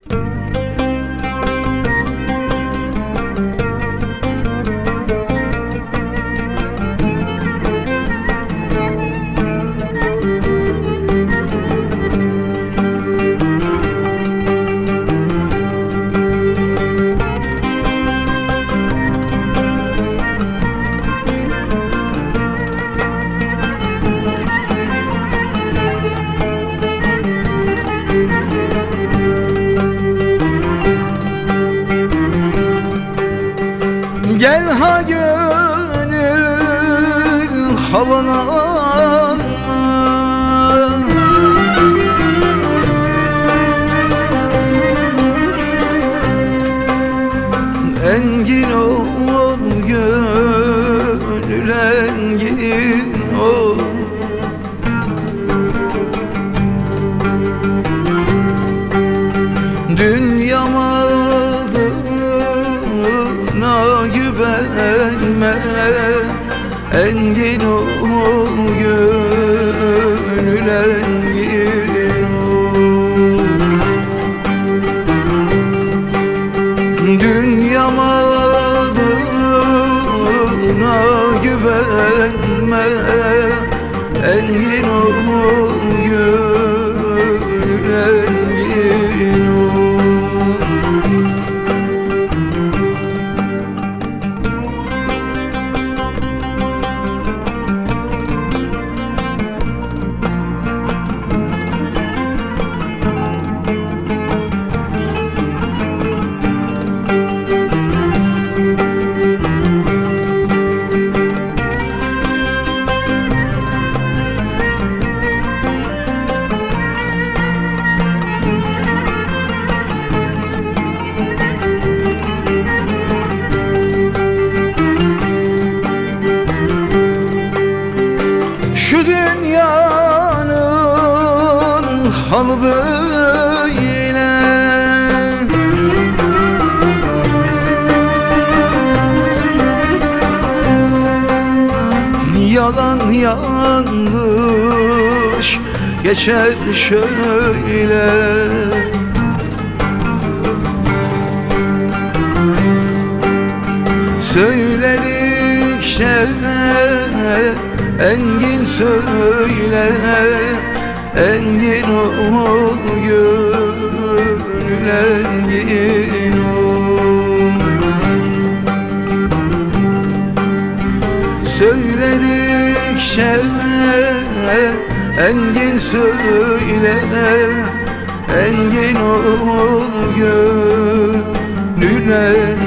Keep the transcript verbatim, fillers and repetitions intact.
Gel ha gönül havalanma, engin ol gönül, engin ol. Dünya malına güvenme, engin ol gönül, engin ol. Dünya malına güvenme, engin ol gönül, engin ol. Şu dünyanın halı böyle, yalan yanlış geçer şöyle. Söyledikçe engin söyle, engin ol gönül, engin ol. Söyledikçe engin söyle, engin ol gönül, engin ol.